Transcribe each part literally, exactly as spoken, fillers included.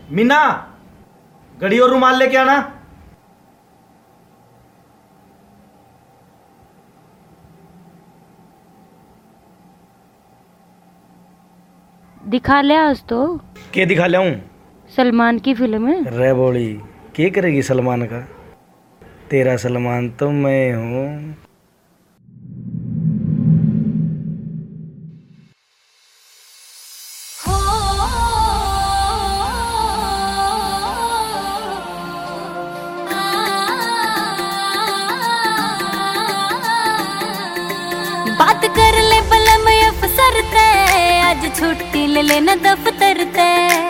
मीना, घड़ी और रुमाल लेके आना। दिखा ले आज तो। के दिखा ले? सलमान की फिल्म है। रे बोली, के करेगी सलमान का? तेरा सलमान तो मैं हूँ। बात कर ले बलम अफसर ते, आज छुट्टी ले लेना दफ्तर ते।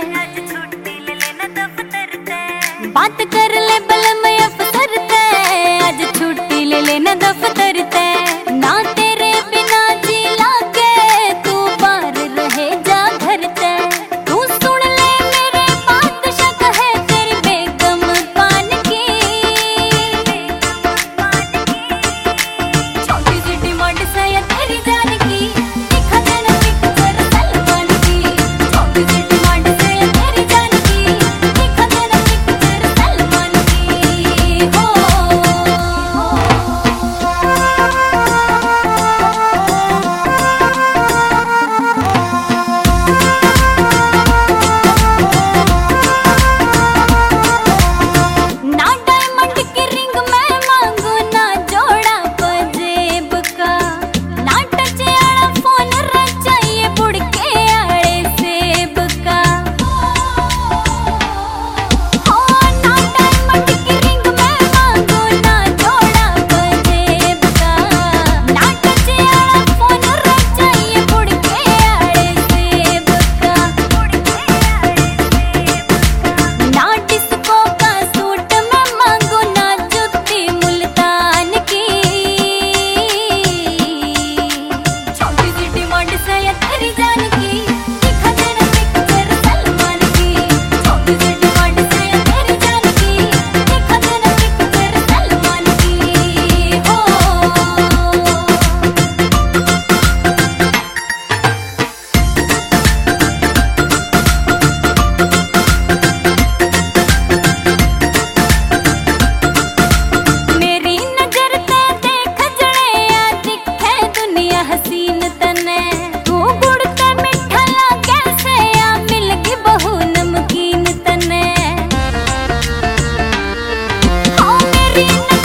बात कर ले बलम अफसर ते, आज छुट्टी ले लेना दफ्तर ते। ना तेरे बिना जी लागे, तू बाहर रहे जा घर ते। तू सुन ले मेरे बात, शक है तेरी बेगम पान की। छोटी सी डिमांड से या तेरी जान की, दिखा देना पिक्चर सलमान की। छोटी सी डिमांड से या तेरी जान की, दिखा देना पिक्चर सलमान की। हो ना डायमंड की रिंग मैं मांगू, ना जोड़ा पजेब का। ना टच आड़ा फोन रचाइए बुड़के आड़े सेब का। हो ना डायमंड की रिंग मैं मांगू, ना जोड़ा पजेब का। ना टच आड़ा फोन रचाइए बुड़के आड़े सेब का। ना डिस्को का सूट मैं मांगू, ना जुत्ती मुल्तान की। छोटी सी डिमांड से या तेरी जान की, दिखा देना पिक्चर सलमान की। छोटी सी डिमांड से या तेरी जान की, दिखा देना पिक्चर सलमान की। हो मेरी नजर ते देख जड़ेया, दिखे दुनिया हसीन तने। तू गुड़ ते मिठा लागे से, आ मिलगी बहु नमकीन तने। हो मेरी